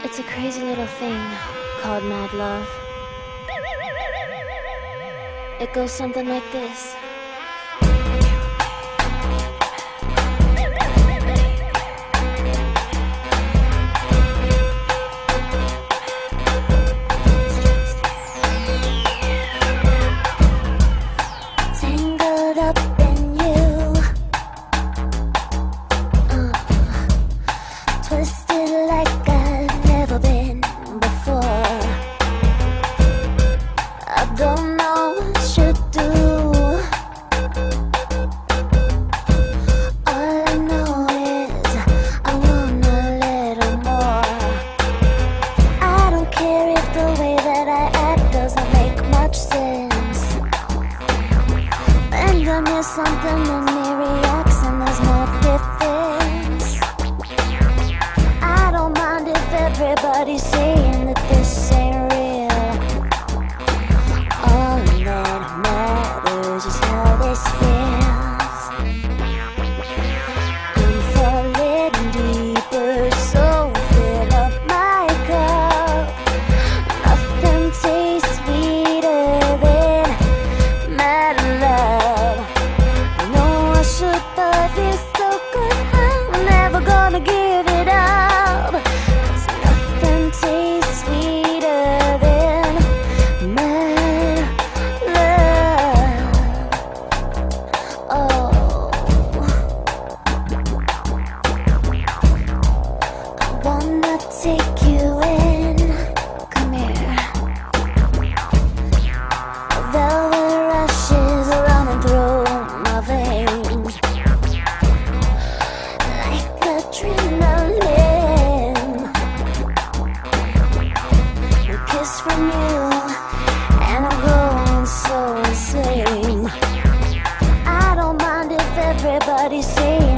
It's a crazy little thing called mad love. It goes something like this. Tangled up in you, twisted like I've never been before. I don't know what you do. All I know is I want a little more. I don't care if the way that I act doesn't make much sense. And then there's something in me reacts and there's no difference. I don't mind if everybody's saying that this ain't real. All that matters is how this feels. I'm falling deeper, so fill up my cup. Nothing tastes sweeter than mad love. I know I should, but it's so good, I'm never gonna give it up. 'Cause nothing tastes sweeter than mad love. Oh, I wanna take you in. Come here. Velvet rushes running through my veins like adrenaline. A kiss from you and I'm going so insane. I don't mind if everybody's saying